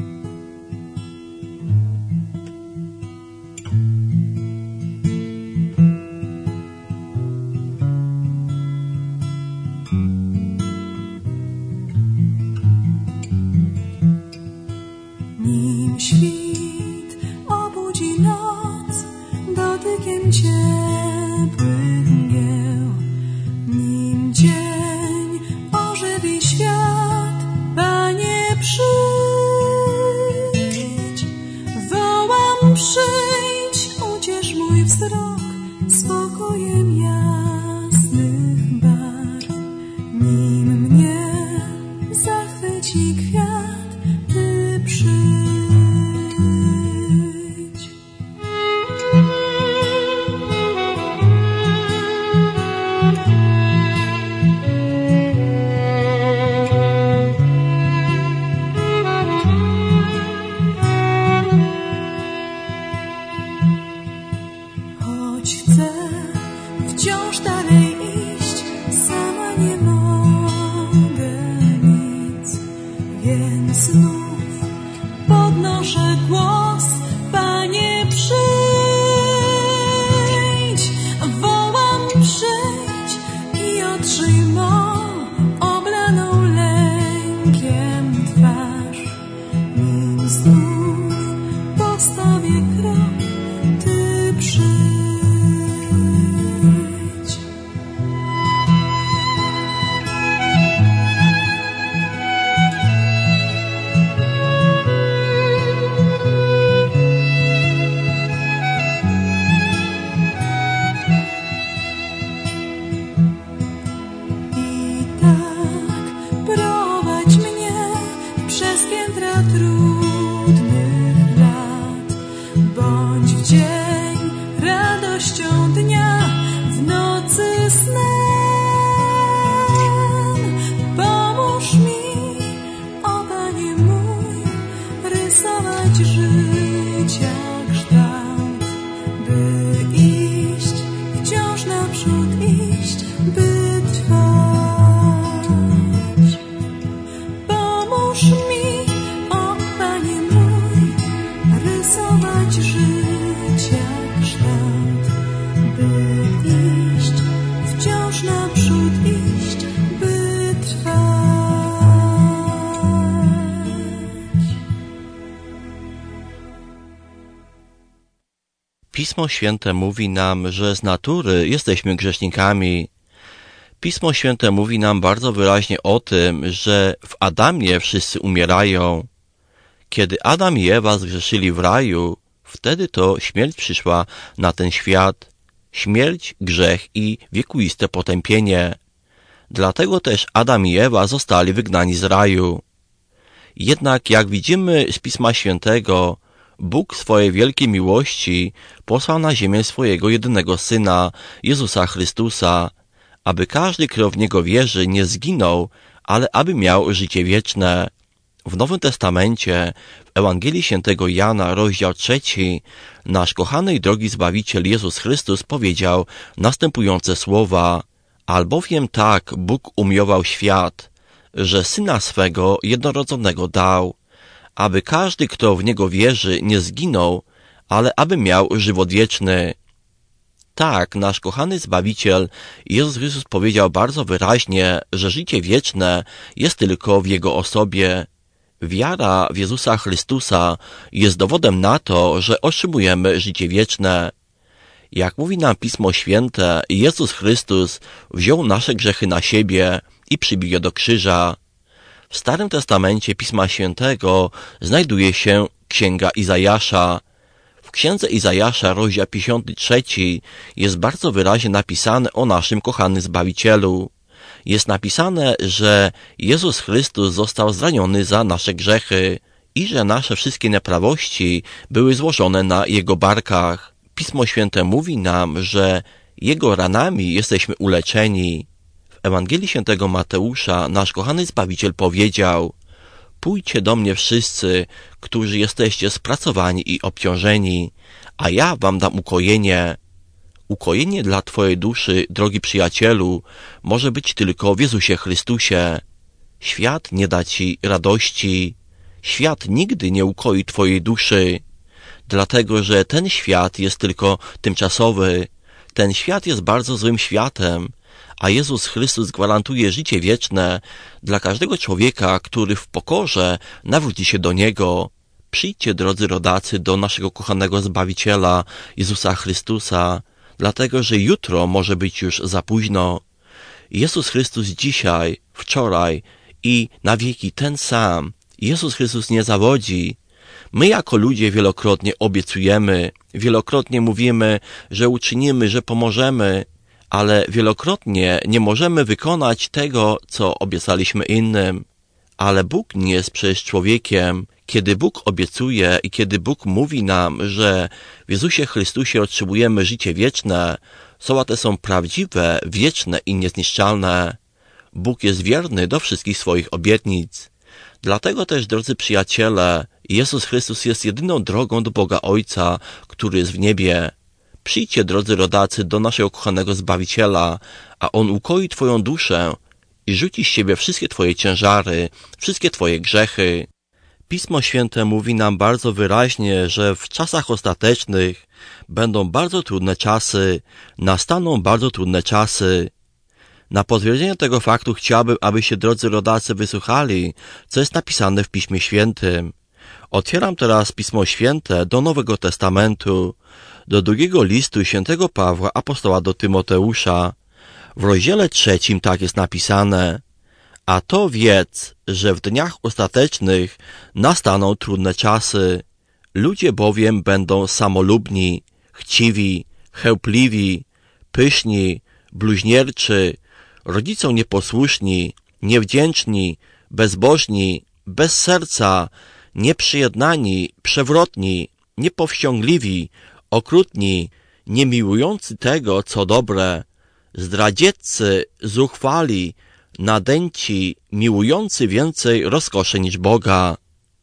Nim świt obudzi noc dotykiem ciepłych mgieł, nim dzień ożywi świat, Panie, przyjdź. Wołam, przyjdź, uciesz mój wzrok spokojem jasnych barw. Nim mnie zachwyci kwiat, Ty przyjdź. Choć chcę wciąż dalej iść, sama nie mogę nic, więc znów podnoszę głos, Panie, przyjdź. Wołam, przyjdź i otrzyj mą oblaną lękiem twarz. Nim znów postawię krok, Ty przyjdź. I tak prowadź mnie przez piętra trudnych lat. Bądź w dzień radością dnia, w nocy snem. Pomóż mi, o Panie mój, rysować życia kształt, by iść, wciąż naprzód iść, by trwać. Pomóż mi, o Panie mój, rysować życia kształt, by iść, wciąż naprzód iść, by trwać. Pismo Święte mówi nam, że z natury jesteśmy grzesznikami. Pismo Święte mówi nam bardzo wyraźnie o tym, że w Adamie wszyscy umierają. Kiedy Adam i Ewa zgrzeszyli w raju, wtedy to śmierć przyszła na ten świat. Śmierć, grzech i wiekuiste potępienie. Dlatego też Adam i Ewa zostali wygnani z raju. Jednak jak widzimy z Pisma Świętego, Bóg swojej wielkiej miłości posłał na ziemię swojego jedynego Syna, Jezusa Chrystusa, aby każdy, kto w Niego wierzy, nie zginął, ale aby miał życie wieczne. W Nowym Testamencie, w Ewangelii Świętego Jana, rozdział 3, nasz kochany i drogi Zbawiciel Jezus Chrystus powiedział następujące słowa: Albowiem tak Bóg umiłował świat, że Syna swego jednorodzonego dał, aby każdy, kto w Niego wierzy, nie zginął, ale aby miał żywot wieczny. Tak, nasz kochany Zbawiciel Jezus Chrystus powiedział bardzo wyraźnie, że życie wieczne jest tylko w Jego osobie. Wiara w Jezusa Chrystusa jest dowodem na to, że otrzymujemy życie wieczne. Jak mówi nam Pismo Święte, Jezus Chrystus wziął nasze grzechy na siebie i przybije do krzyża. W Starym Testamencie Pisma Świętego znajduje się Księga Izajasza. W Księdze Izajasza, rozdział 53, jest bardzo wyraźnie napisane o naszym kochanym Zbawicielu. Jest napisane, że Jezus Chrystus został zraniony za nasze grzechy i że nasze wszystkie nieprawości były złożone na Jego barkach. Pismo Święte mówi nam, że Jego ranami jesteśmy uleczeni. W Ewangelii Świętego Mateusza nasz kochany Zbawiciel powiedział: pójdźcie do mnie wszyscy, którzy jesteście spracowani i obciążeni, a ja wam dam ukojenie. Ukojenie dla twojej duszy, drogi przyjacielu, może być tylko w Jezusie Chrystusie. Świat nie da ci radości. Świat nigdy nie ukoi twojej duszy, dlatego że ten świat jest tylko tymczasowy. Ten świat jest bardzo złym światem, a Jezus Chrystus gwarantuje życie wieczne dla każdego człowieka, który w pokorze nawróci się do Niego. Przyjdźcie, drodzy rodacy, do naszego kochanego Zbawiciela, Jezusa Chrystusa, dlatego że jutro może być już za późno. Jezus Chrystus dzisiaj, wczoraj i na wieki ten sam. Jezus Chrystus nie zawodzi. My jako ludzie wielokrotnie obiecujemy, wielokrotnie mówimy, że uczynimy, że pomożemy, ale wielokrotnie nie możemy wykonać tego, co obiecaliśmy innym. Ale Bóg nie jest przecież człowiekiem. Kiedy Bóg obiecuje i kiedy Bóg mówi nam, że w Jezusie Chrystusie otrzymujemy życie wieczne, słowa te są prawdziwe, wieczne i niezniszczalne. Bóg jest wierny do wszystkich swoich obietnic. Dlatego też, drodzy przyjaciele, Jezus Chrystus jest jedyną drogą do Boga Ojca, który jest w niebie. Przyjdźcie, drodzy rodacy, do naszego kochanego Zbawiciela, a On ukoi twoją duszę i rzuci z siebie wszystkie twoje ciężary, wszystkie twoje grzechy. Pismo Święte mówi nam bardzo wyraźnie, że w czasach ostatecznych będą bardzo trudne czasy, nastaną bardzo trudne czasy. Na potwierdzenie tego faktu chciałbym, abyście, drodzy rodacy, wysłuchali, co jest napisane w Piśmie Świętym. Otwieram teraz Pismo Święte do Nowego Testamentu, do drugiego listu świętego Pawła apostoła do Tymoteusza. W rozdziale 3 tak jest napisane: a to wiedz, że w dniach ostatecznych nastaną trudne czasy. Ludzie bowiem będą samolubni, chciwi, chełpliwi, pyszni, bluźnierczy, rodzicom nieposłuszni, niewdzięczni, bezbożni, bez serca, nieprzyjednani, przewrotni, niepowściągliwi, okrutni, niemiłujący tego, co dobre, zdradzieccy, zuchwali, nadęci, miłujący więcej rozkoszy niż Boga.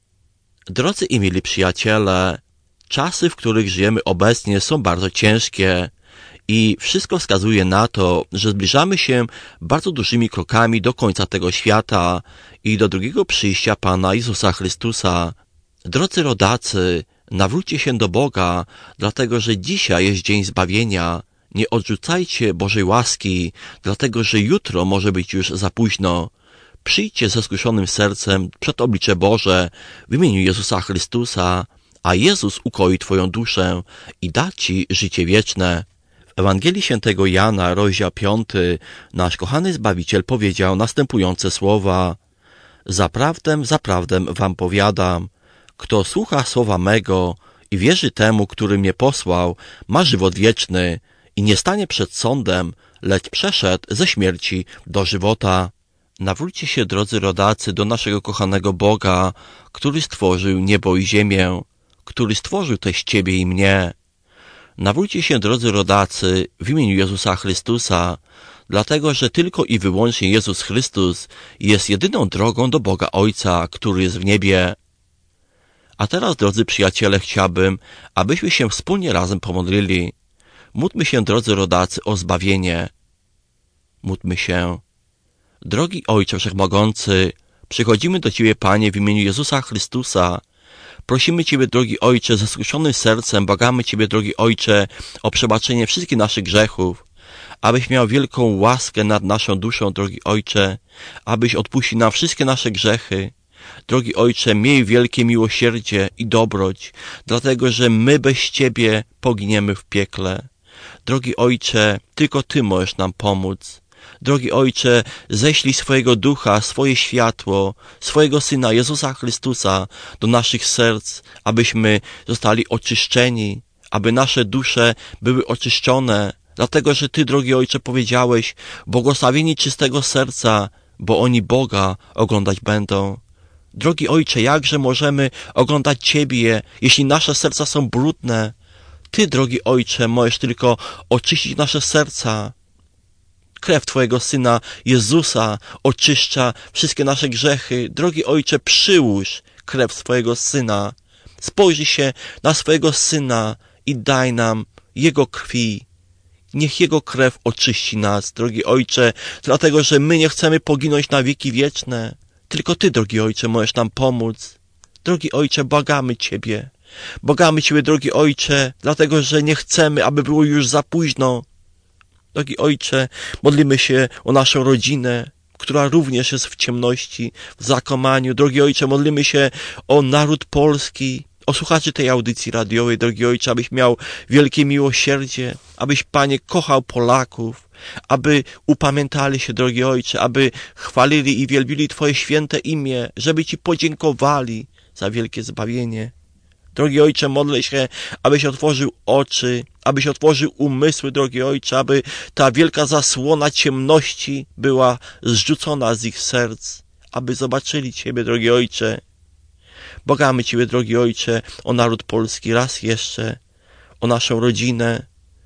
Drodzy i mili przyjaciele, czasy, w których żyjemy obecnie, są bardzo ciężkie i wszystko wskazuje na to, że zbliżamy się bardzo dużymi krokami do końca tego świata i do drugiego przyjścia Pana Jezusa Chrystusa. Drodzy rodacy, nawróćcie się do Boga, dlatego że dzisiaj jest dzień zbawienia. Nie odrzucajcie Bożej łaski, dlatego że jutro może być już za późno. Przyjdźcie ze skruszonym sercem przed oblicze Boże w imieniu Jezusa Chrystusa, a Jezus ukoi twoją duszę i da ci życie wieczne. W Ewangelii Świętego Jana, rozdział 5, nasz kochany Zbawiciel powiedział następujące słowa: zaprawdę, zaprawdę wam powiadam, kto słucha słowa mego i wierzy temu, który mnie posłał, ma żywot wieczny i nie stanie przed sądem, lecz przeszedł ze śmierci do żywota. Nawróćcie się, drodzy rodacy, do naszego kochanego Boga, który stworzył niebo i ziemię, który stworzył też ciebie i mnie. Nawróćcie się, drodzy rodacy, w imieniu Jezusa Chrystusa, dlatego że tylko i wyłącznie Jezus Chrystus jest jedyną drogą do Boga Ojca, który jest w niebie. A teraz, drodzy przyjaciele, chciałbym, abyśmy się wspólnie razem pomodlili. Módlmy się, drodzy rodacy, o zbawienie. Módlmy się. Drogi Ojcze Wszechmogący, przychodzimy do Ciebie, Panie, w imieniu Jezusa Chrystusa. Prosimy Ciebie, drogi Ojcze, ze skruszonym sercem, błagamy Ciebie, drogi Ojcze, o przebaczenie wszystkich naszych grzechów, abyś miał wielką łaskę nad naszą duszą, drogi Ojcze, abyś odpuścił nam wszystkie nasze grzechy. Drogi Ojcze, miej wielkie miłosierdzie i dobroć, dlatego że my bez Ciebie poginiemy w piekle. Drogi Ojcze, tylko Ty możesz nam pomóc. Drogi Ojcze, ześlij swojego Ducha, swoje światło, swojego Syna Jezusa Chrystusa do naszych serc, abyśmy zostali oczyszczeni, aby nasze dusze były oczyszczone, dlatego że Ty, drogi Ojcze, powiedziałeś, błogosławieni czystego serca, bo oni Boga oglądać będą. Drogi Ojcze, jakże możemy oglądać Ciebie, jeśli nasze serca są brudne? Ty, drogi Ojcze, możesz tylko oczyścić nasze serca. Krew Twojego Syna Jezusa oczyszcza wszystkie nasze grzechy. Drogi Ojcze, przyłóż krew swojego Syna. Spojrzyj się na swojego Syna i daj nam Jego krwi. Niech Jego krew oczyści nas, drogi Ojcze, dlatego że my nie chcemy poginąć na wieki wieczne. Tylko Ty, drogi Ojcze, możesz nam pomóc. Drogi Ojcze, błagamy Ciebie. Błagamy Ciebie, drogi Ojcze, dlatego że nie chcemy, aby było już za późno. Drogi Ojcze, modlimy się o naszą rodzinę, która również jest w ciemności, w zakłamaniu. Drogi Ojcze, modlimy się o naród polski, o słuchaczy tej audycji radiowej, drogi Ojcze, abyś miał wielkie miłosierdzie, abyś, Panie, kochał Polaków, aby upamiętali się, drogi Ojcze, aby chwalili i wielbili Twoje święte imię, żeby Ci podziękowali za wielkie zbawienie. Drogi Ojcze, modlę się, abyś otworzył oczy, abyś otworzył umysły, drogi Ojcze, aby ta wielka zasłona ciemności była zrzucona z ich serc, aby zobaczyli Ciebie, drogi Ojcze. Błagamy Ciebie, drogi Ojcze, o naród polski raz jeszcze, o naszą rodzinę,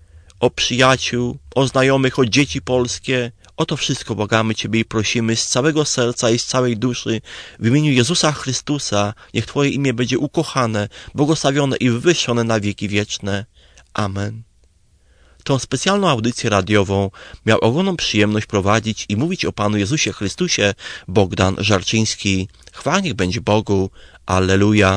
o przyjaciół, o znajomych, o dzieci polskie. O to wszystko błagamy Ciebie i prosimy z całego serca i z całej duszy. W imieniu Jezusa Chrystusa niech Twoje imię będzie ukochane, błogosławione i wywyższone na wieki wieczne. Amen. Tą specjalną audycję radiową miał ogromną przyjemność prowadzić i mówić o Panu Jezusie Chrystusie Bogdan Żarczyński. Chwała niech będzie Bogu. Alleluja.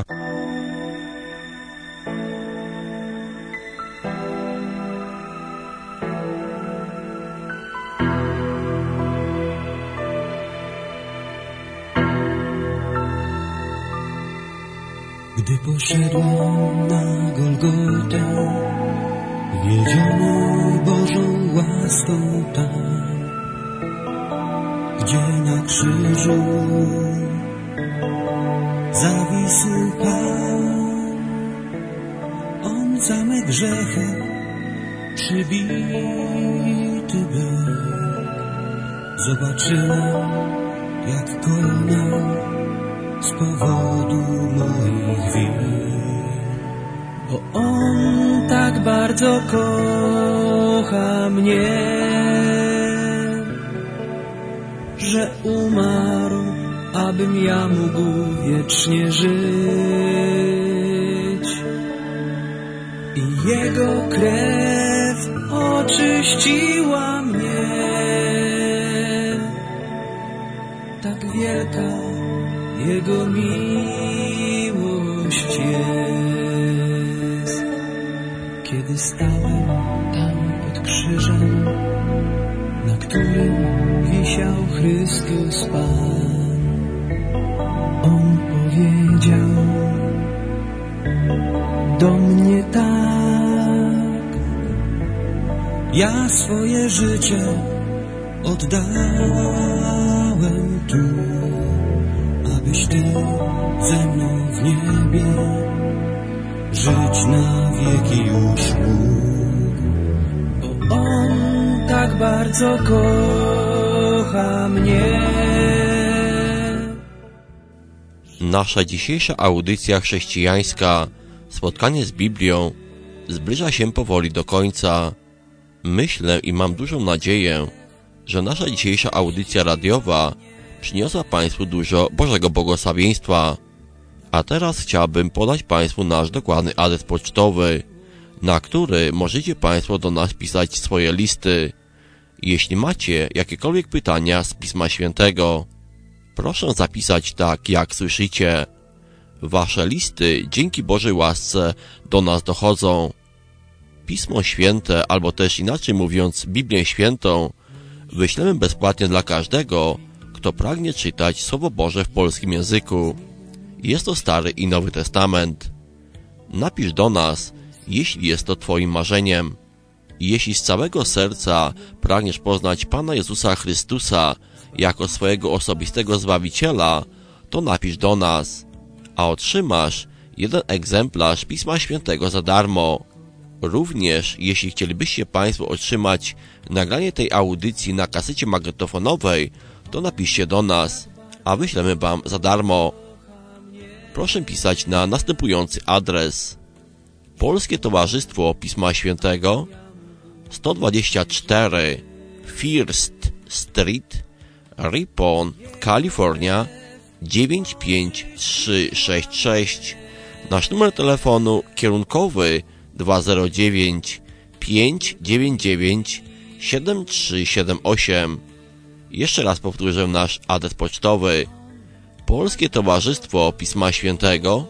Gdy poszedłem na Golgotę, wiedziony Bożą łaską tam, gdzie na krzyżu zawisł Pan. On za me grzechy przybity był. Zobaczyłem, jak konał z powodu moich win. Bo On tak bardzo kocha mnie, że umarł, abym ja mógł wiecznie żyć. I Jego krew oczyściła mnie. Tak wielka Jego miłość jest. Kiedy stałem tam pod krzyżem, na którym wisiał Chrystus Pan, On powiedział do mnie tak: ja swoje życie oddałem tu, abyś Ty ze mną w niebie żyć na wieki już mógł. Bo On tak bardzo kocha mnie. Nasza dzisiejsza audycja chrześcijańska, spotkanie z Biblią, zbliża się powoli do końca. Myślę i mam dużą nadzieję, że nasza dzisiejsza audycja radiowa przyniosła Państwu dużo Bożego błogosławieństwa. A teraz chciałbym podać Państwu nasz dokładny adres pocztowy, na który możecie Państwo do nas pisać swoje listy. Jeśli macie jakiekolwiek pytania z Pisma Świętego, proszę zapisać tak, jak słyszycie. Wasze listy dzięki Bożej łasce do nas dochodzą. Pismo Święte, albo też inaczej mówiąc Biblię Świętą, wyślemy bezpłatnie dla każdego, kto pragnie czytać Słowo Boże w polskim języku. Jest to Stary i Nowy Testament. Napisz do nas, jeśli jest to Twoim marzeniem. Jeśli z całego serca pragniesz poznać Pana Jezusa Chrystusa jako swojego osobistego Zbawiciela, to napisz do nas, a otrzymasz 1 egzemplarz Pisma Świętego za darmo. Również, jeśli chcielibyście Państwo otrzymać nagranie tej audycji na kasecie magnetofonowej, to napiszcie do nas, a wyślemy Wam za darmo. Proszę pisać na następujący adres: Polskie Towarzystwo Pisma Świętego, 124 First Street, Ripon, Kalifornia 95366. Nasz numer telefonu kierunkowy 209 599 7378. Jeszcze raz powtórzę nasz adres pocztowy: Polskie Towarzystwo Pisma Świętego,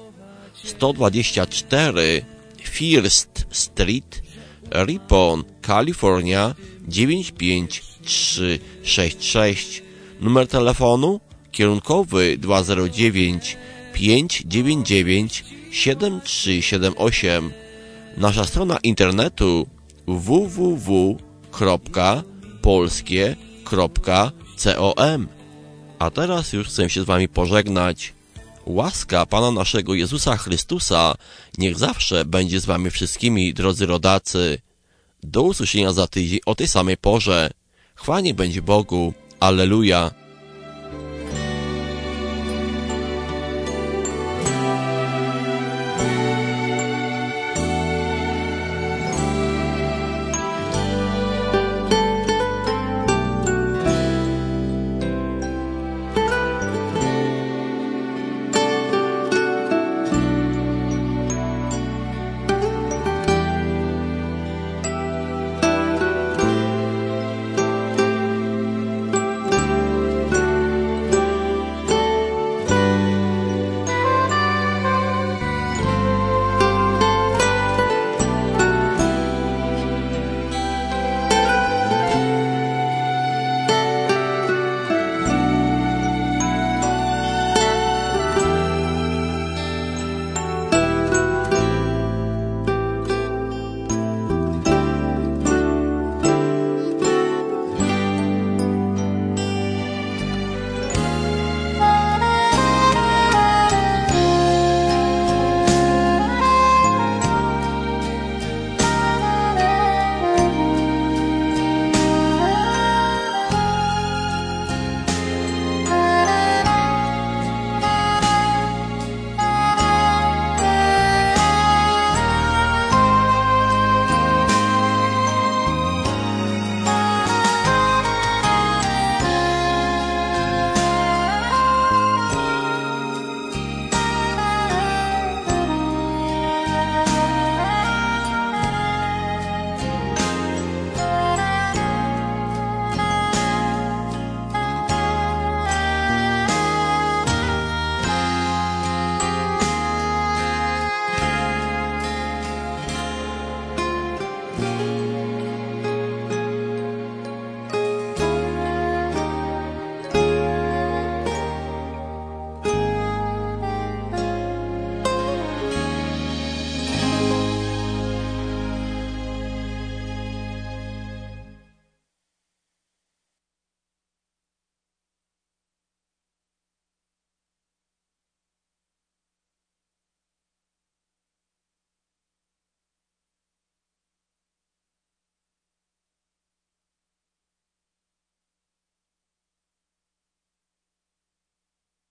124 First Street, Ripon, Kalifornia 95366. Numer telefonu kierunkowy 209 599 7378. Nasza strona internetu www.polskie.com. A teraz już chcę się z Wami pożegnać. Łaska Pana naszego Jezusa Chrystusa niech zawsze będzie z Wami wszystkimi, drodzy rodacy. Do usłyszenia za tydzień o tej samej porze. Chwała niech będzie Bogu. Alleluja.